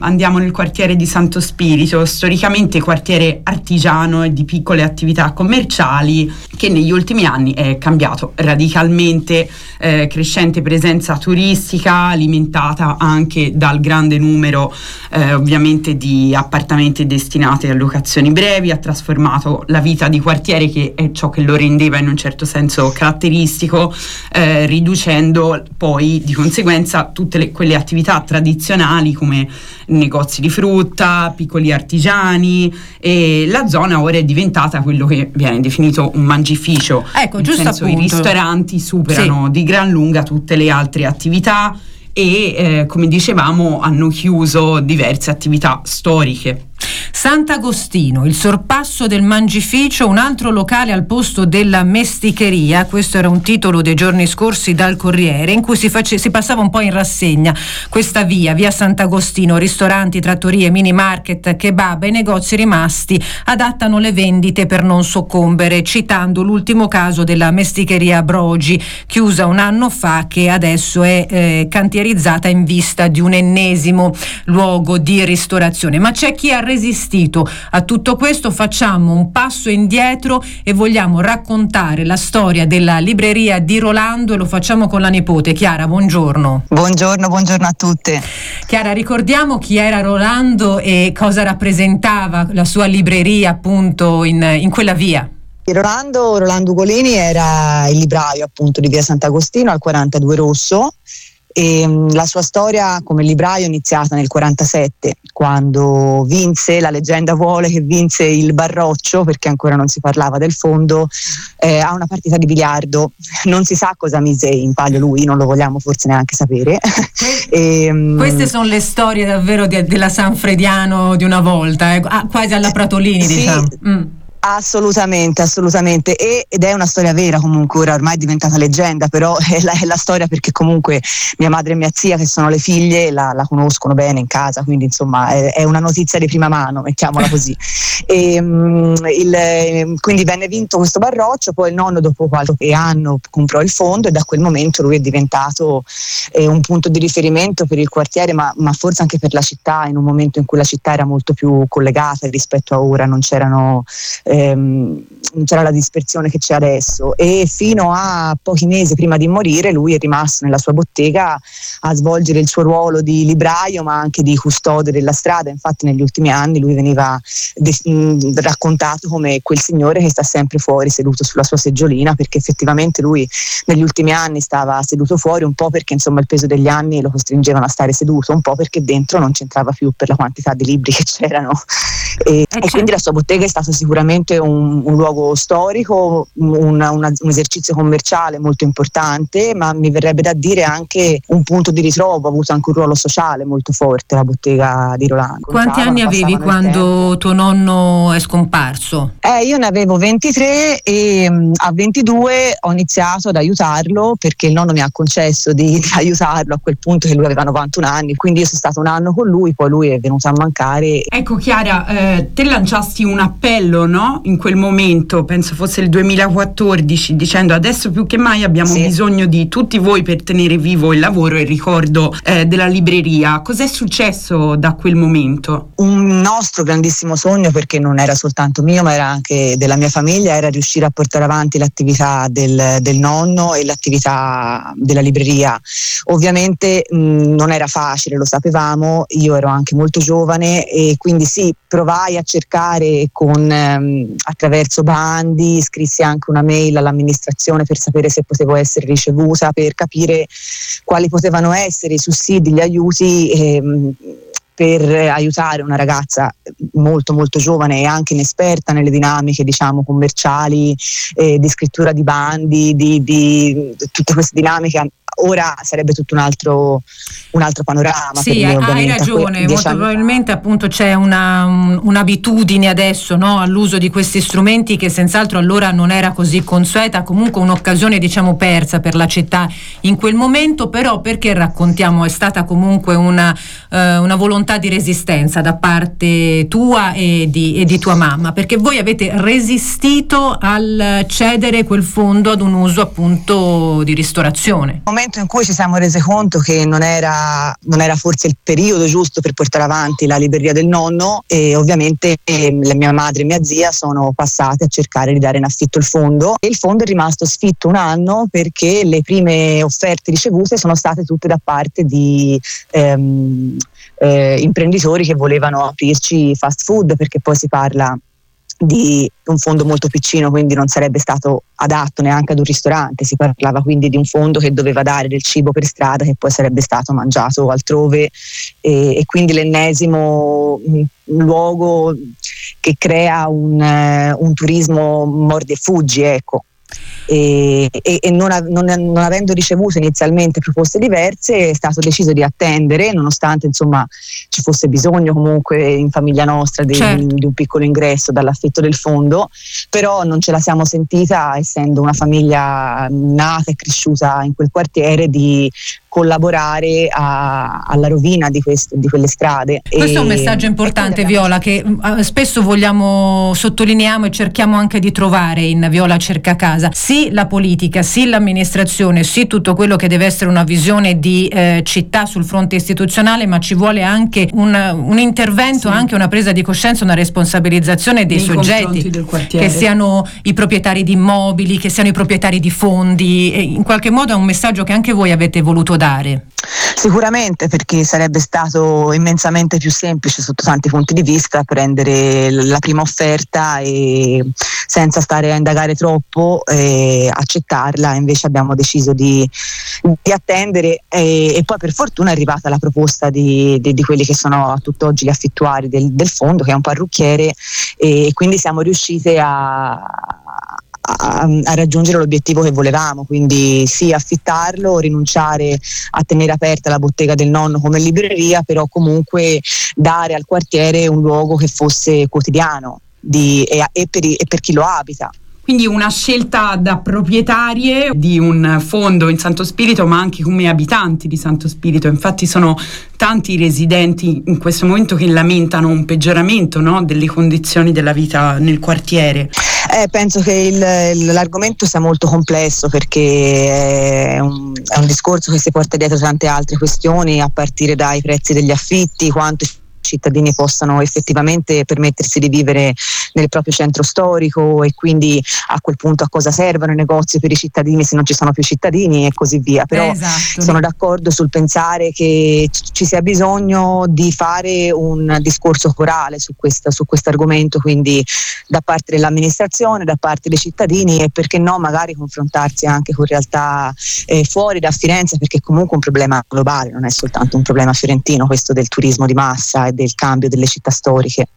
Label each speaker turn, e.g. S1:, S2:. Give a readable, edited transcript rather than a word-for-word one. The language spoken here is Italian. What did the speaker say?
S1: Andiamo nel quartiere di Santo Spirito, storicamente quartiere artigiano e di piccole attività commerciali, che negli ultimi anni è cambiato radicalmente, crescente presenza turistica alimentata anche dal grande numero ovviamente di appartamenti destinati a locazioni brevi. Ha trasformato la vita di quartiere, che è ciò che lo rendeva in un certo senso caratteristico, riducendo poi di conseguenza tutte quelle attività tradizionali come negozi di frutta, piccoli artigiani, e la zona ora è diventata quello che viene definito un mangificio.
S2: Ecco,
S1: nel
S2: giusto
S1: senso,
S2: appunto.
S1: i ristoranti superano di gran lunga tutte le altre attività e come dicevamo hanno chiuso diverse attività storiche.
S2: Sant'Agostino, il sorpasso del mangificio, un altro locale al posto della mesticheria. Questo era un titolo dei giorni scorsi dal Corriere, in cui si passava un po' in rassegna questa via Sant'Agostino. Ristoranti, trattorie, mini market, kebab e negozi rimasti adattano le vendite per non soccombere, citando l'ultimo caso della mesticheria Brogi, chiusa un anno fa, che adesso è cantierizzata in vista di un ennesimo luogo di ristorazione. Ma c'è chi ha resistito a tutto questo. Facciamo un passo indietro e vogliamo raccontare la storia della libreria di Rolando, e lo facciamo con la nipote Chiara. Buongiorno.
S3: Buongiorno a tutte.
S2: Chiara, ricordiamo chi era Rolando e cosa rappresentava la sua libreria appunto in quella via.
S3: Rolando Ugolini era il libraio appunto di via Sant'Agostino al 42 Rosso. E la sua storia come libraio è iniziata nel 47, quando vinse, la leggenda vuole che vinse il Barroccio, perché ancora non si parlava del fondo, a una partita di biliardo. Non si sa cosa mise in palio lui, non lo vogliamo forse neanche sapere.
S2: Queste sono le storie davvero della Sanfrediano di una volta, quasi alla Pratolini,
S3: sì,
S2: diciamo.
S3: Assolutamente, ed è una storia vera comunque, ora ormai è diventata leggenda, però è la storia, perché comunque mia madre e mia zia, che sono le figlie, la conoscono bene in casa, quindi insomma è una notizia di prima mano, mettiamola così. Quindi venne vinto questo Barroccio, poi il nonno dopo qualche anno comprò il fondo e da quel momento lui è diventato un punto di riferimento per il quartiere, ma forse anche per la città, in un momento in cui la città era molto più collegata rispetto a ora, non c'era la dispersione che c'è adesso, e fino a pochi mesi prima di morire lui è rimasto nella sua bottega a svolgere il suo ruolo di libraio, ma anche di custode della strada. Infatti negli ultimi anni lui veniva raccontato come quel signore che sta sempre fuori seduto sulla sua seggiolina, perché effettivamente lui negli ultimi anni stava seduto fuori, un po' perché insomma il peso degli anni lo costringevano a stare seduto, un po' perché dentro non c'entrava più per la quantità di libri che c'erano, e quindi la sua bottega è stata sicuramente un luogo storico, un esercizio commerciale molto importante, ma mi verrebbe da dire anche un punto di ritrovo. Ha avuto anche un ruolo sociale molto forte la bottega di Rolando.
S2: Quanti anni avevi quando tuo nonno è scomparso?
S3: Io ne avevo 23 e a 22 ho iniziato ad aiutarlo, perché il nonno mi ha concesso di aiutarlo a quel punto, che lui aveva 91 anni, quindi io sono stato un anno con lui, poi lui è venuto a mancare.
S1: Ecco Chiara, te lanciasti un appello, no? In quel momento, penso fosse il 2014, dicendo: adesso più che mai abbiamo bisogno di tutti voi per tenere vivo il lavoro e il ricordo della libreria. Cos'è successo da quel momento?
S3: Un nostro grandissimo sogno, perché non era soltanto mio ma era anche della mia famiglia, era riuscire a portare avanti l'attività del nonno e l'attività della libreria. Ovviamente non era facile, lo sapevamo, io ero anche molto giovane e quindi provai a cercare attraverso bandi, scrissi anche una mail all'amministrazione per sapere se potevo essere ricevuta, per capire quali potevano essere i sussidi, gli aiuti per aiutare una ragazza molto molto giovane e anche inesperta nelle dinamiche, diciamo, commerciali, di scrittura di bandi, di tutte queste dinamiche. Ora sarebbe tutto un altro panorama.
S2: Sì,
S3: per me,
S2: hai ragione, molto probabilmente appunto c'è un'abitudine adesso, no, all'uso di questi strumenti che senz'altro allora non era così consueta, comunque un'occasione diciamo persa per la città in quel momento. Però perché raccontiamo, è stata comunque una volontà di resistenza da parte tua e di tua mamma, perché voi avete resistito al cedere quel fondo ad un uso appunto di ristorazione.
S3: Nel momento in cui ci siamo resi conto che non era forse il periodo giusto per portare avanti la libreria del nonno, e ovviamente la mia madre e mia zia sono passate a cercare di dare in affitto il fondo, e il fondo è rimasto sfitto un anno perché le prime offerte ricevute sono state tutte da parte di imprenditori che volevano aprirci fast food, perché poi si parla di un fondo molto piccino, quindi non sarebbe stato adatto neanche ad un ristorante. Si parlava quindi di un fondo che doveva dare del cibo per strada che poi sarebbe stato mangiato altrove, e quindi l'ennesimo luogo che crea un turismo mordi e fuggi, ecco. E non avendo ricevuto inizialmente proposte diverse, è stato deciso di attendere, nonostante insomma ci fosse bisogno comunque in famiglia nostra di un piccolo ingresso dall'affitto del fondo, però non ce la siamo sentita, essendo una famiglia nata e cresciuta in quel quartiere, di collaborare alla rovina di quelle strade.
S2: Questo è un messaggio importante, Viola, che spesso sottolineiamo e cerchiamo anche di trovare in Viola Cerca Casa. Sì la politica, sì l'amministrazione, sì tutto quello che deve essere una visione di città sul fronte istituzionale, ma ci vuole anche un intervento, anche una presa di coscienza, una responsabilizzazione dei soggetti, che siano i proprietari di immobili, che siano i proprietari di fondi. E in qualche modo è un messaggio che anche voi avete voluto dare.
S3: Sicuramente, perché sarebbe stato immensamente più semplice sotto tanti punti di vista prendere la prima offerta e senza stare a indagare troppo accettarla. Invece abbiamo deciso di attendere, e poi per fortuna è arrivata la proposta di quelli che sono a tutt'oggi gli affittuari del fondo, che è un parrucchiere, e quindi siamo riuscite a raggiungere l'obiettivo che volevamo, quindi sì, affittarlo, rinunciare a tenere aperta la bottega del nonno come libreria, però comunque dare al quartiere un luogo che fosse quotidiano e per chi lo abita.
S1: Quindi una scelta da proprietarie di un fondo in Santo Spirito, ma anche come abitanti di Santo Spirito. Infatti sono tanti i residenti in questo momento che lamentano un peggioramento, no, delle condizioni della vita nel quartiere.
S3: Penso che l'argomento sia molto complesso, perché è un discorso che si porta dietro tante altre questioni, a partire dai prezzi degli affitti, quanto cittadini possano effettivamente permettersi di vivere nel proprio centro storico, e quindi a quel punto a cosa servono i negozi per i cittadini se non ci sono più cittadini, e così via. Però sono d'accordo sul pensare che ci sia bisogno di fare un discorso corale su questo argomento, quindi da parte dell'amministrazione, da parte dei cittadini, e perché no magari confrontarsi anche con realtà fuori da Firenze, perché comunque è un problema globale, non è soltanto un problema fiorentino questo del turismo di massa e del cambio delle città storiche.